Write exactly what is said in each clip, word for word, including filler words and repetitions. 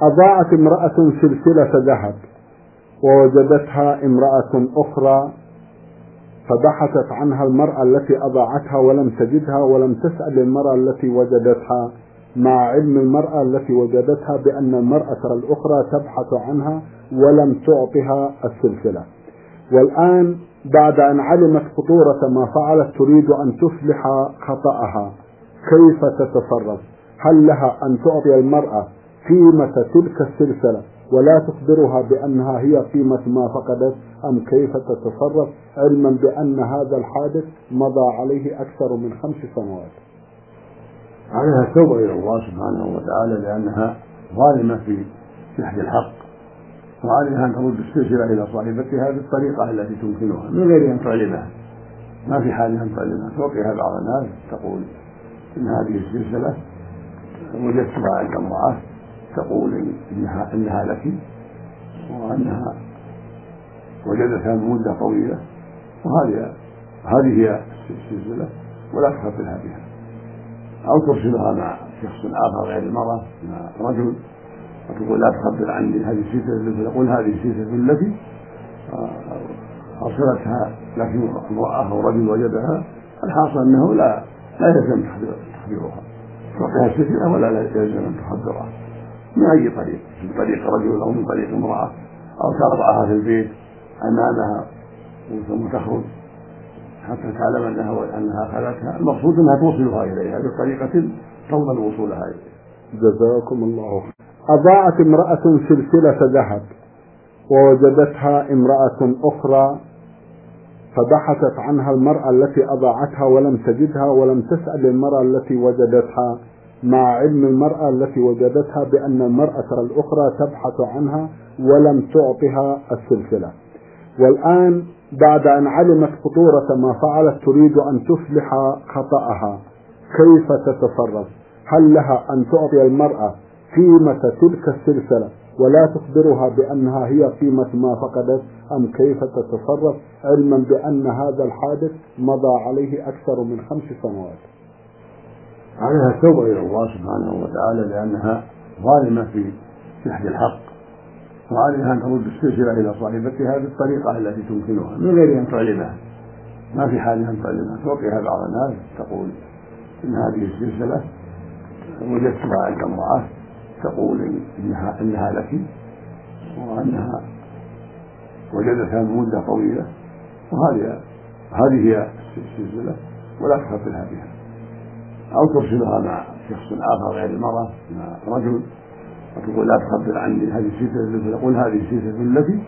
أضاعت امرأة سلسلة ذهب ووجدتها امرأة أخرى، فبحثت عنها المرأة التي أضاعتها ولم تجدها، ولم تسأل المرأة التي وجدتها، مع علم المرأة التي وجدتها بأن المرأة الأخرى تبحث عنها ولم تعطها السلسلة. والآن بعد أن علمت خطورة ما فعلت تريد أن تصلح خطأها، كيف تتصرف؟ هل لها أن تعطي المرأة قيمة تلك السلسلة ولا تخبرها بأنها هي قيمة ما فقدت، أم كيف تتصرف علما بأن هذا الحادث مضى عليه أكثر من خمس سنوات؟ عليها التوبة إلى الله سبحانه وتعالى لأنها ظالمة في جحد الحق، وعليها أن ترد السلسلة إلى صاحبتها بالطريقة التي تمكنها من غير أن تعلمها. ما في حال أن تعلمها، توقيها بعض الناس تقول إن هذه السلسلة وجدتها عند امرأة تقول إنها, إنها لك، وأنها وجدتها من مدة طويلة، وهذه هذه هي السلسلة ولا تخبرها بها، أو ترسلها مع شخص آخر غير المرأة مع رجل وتقول لا تخبر عني هذه السلسلة، تقول هذه السلسلة التي أرسلتها لكن امرأة أو رجل وجدها. الحاصل أنه لا لا يلزم تخبيرها، تعطيها السلسلة ولا يلزم أن تخبرها من أي طريق، من طريق رجل أو من طريق امرأة، أو تضعها في البيت أمامها ثم تخرج حتى تعلم أنها أنها أخذتها. المقصود أنها توصلها إليها بطريقة تضمن وصولها إليها. جزاكم الله خيرا. أضاعت امرأة سلسلة ذهب ووجدتها امرأة أخرى، فبحثت عنها المرأة التي أضاعتها ولم تجدها، ولم تسأل المرأة التي وجدتها، مع علم المرأة التي وجدتها بأن المرأة الأخرى تبحث عنها ولم تعطها السلسلة. والآن بعد أن علمت خطورة ما فعلت تريد أن تصلح خطأها، كيف تتصرف؟ هل لها أن تعطي المرأة قيمة تلك السلسلة ولا تخبرها بأنها هي قيمة ما فقدت، أم كيف تتصرف علما بأن هذا الحادث مضى عليه أكثر من خمس سنوات؟ عليها التوبة إلى الله سبحانه وتعالى لأنها ظالمة في جحد الحق، وعليها أن ترد السلسلة إلى صاحبتها بالطريقة التي تمكنها من غير أن تعلمها. ما في حال أن تعلمها، توقيها بعض الناس تقول إن هذه السلسلة وجدتها عند امرأة تقول إنها, إنها لك، وأنها وجدتها من مدة طويلة، وهذه هذه هي السلسلة ولا تخبرها بها، أو ترسلها مع شخص آخر غير المرأة مع رجل وتقول لا تخبر عني هذه السلسلة، تقول هذه السلسلة التي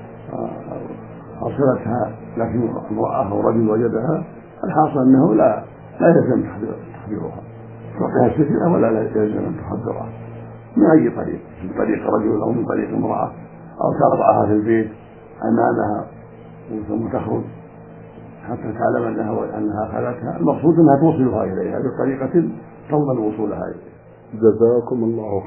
أرسلتها لكن امرأة أو رجل وجدها. الحاصل أنه لا لا يلزم تخبيرها، تعطيها السلسلة ولا يلزم أن تخبرها من أي طريق، من طريق رجل أو من طريق امرأة، أو تضعها في البيت أمامها ثم تخرج حتى تعلم أنها أنها أخذتها. المقصود أنها توصلها إليها بطريقة تضمن وصولها إليها. جزاكم الله